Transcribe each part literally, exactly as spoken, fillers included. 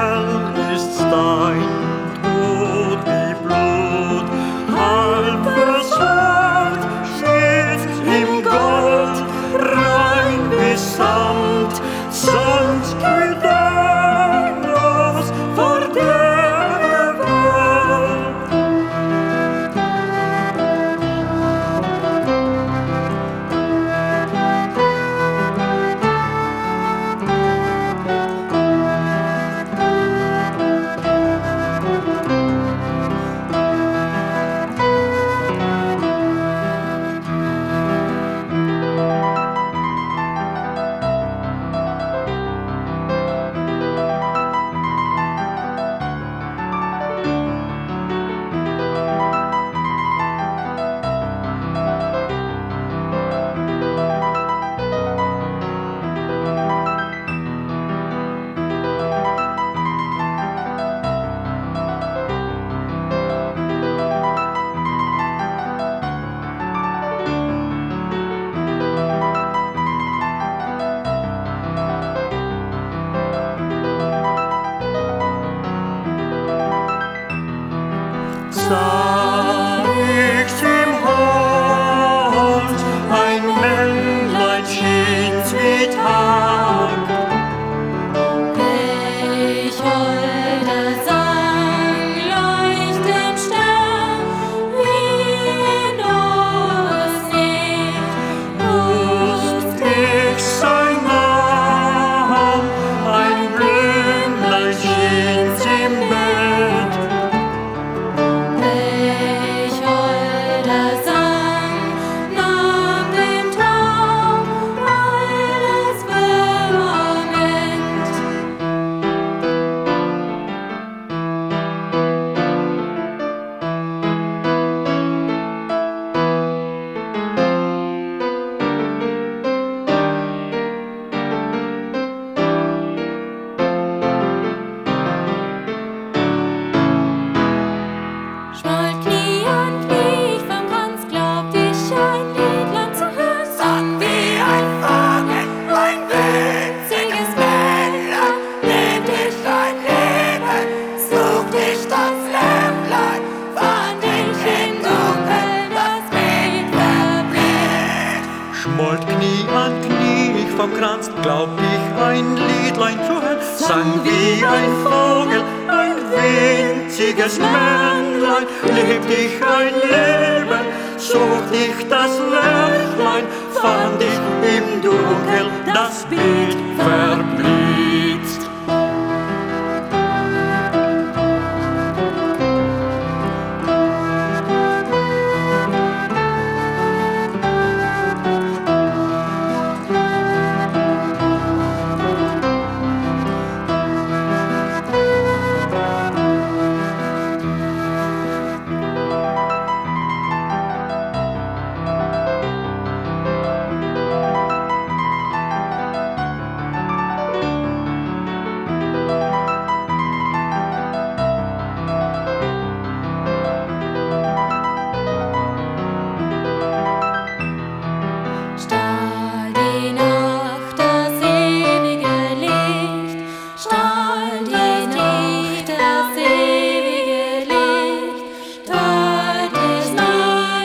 Herr ist dein Tod wie Blut, halb versandt, steht im Gold, rein wie Samt, sanft gedeihlos vor der Welt. Sanft im Holt, ein Männlein schien wie Tag. Welch holder Sang leucht im Stern, wie in Osten, Lustig sein Namen, ein Blümlein schien im Bett. welch holder Sang nahm dem Traum alles Firmament. Schmollt Knie an Knie, ich vom Kranz glaubt ich ein Liedlein zu hören. Sang wie ein Vogel, ein winziges Männlein, lebt ich dein Leben, sucht ich das Lämplein, fand ich im Dunkeln, das Bild verbläht. Schmollt Knie an Knie, ich vom Kranz glaubt ich ein Liedlein zu hören. Sang wie ein Vogel, ein winziges Männlein, lebt ich ein Leben, sucht ich das Lämplein, fand ich im Dunkel das Bild verblitzt. Stahl die Nacht das ewige Licht, stahl die Nacht das ewige Licht, teilt ich neu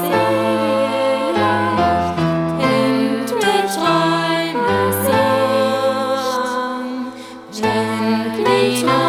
versiegt, himmt mit Träume Sicht, schenkt mich neu